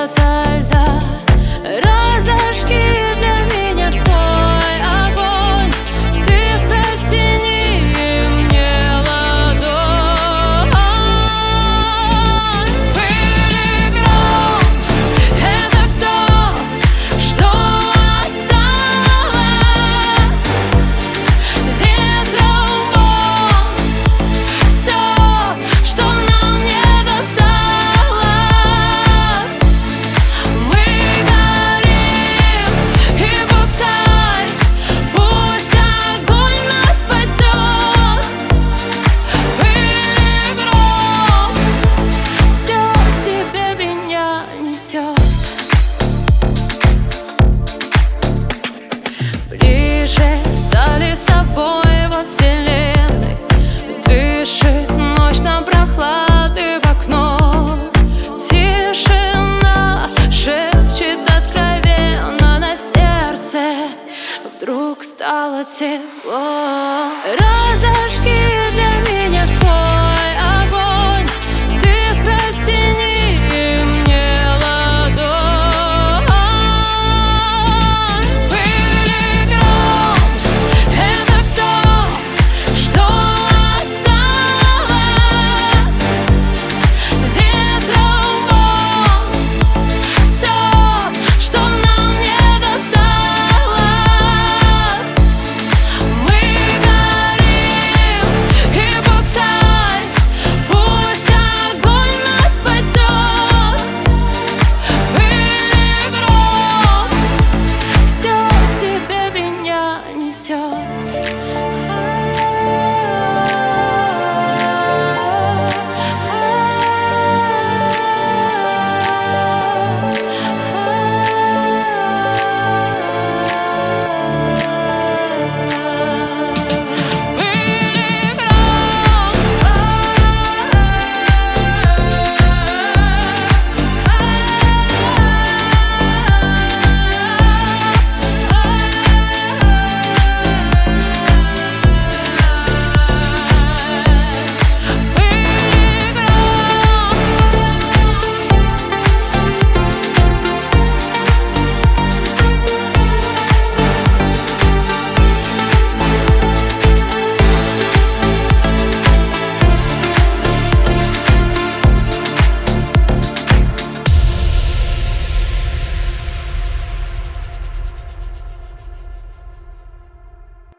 ото льда. Разожги для меня свой огонь, ты протяни мне ладонь. Пыль и гром — это все, что осталось. Ветром вон все, что нам не досталось. Мы горим, и пускай, пусть огонь нас спасет. Пыль и гром — все тебе меня несет. Ближе стали с тобой во вселенной. Дышит ночь на прохлады в окно. Тишина шепчет откровенно, на сердце вдруг стало тепло.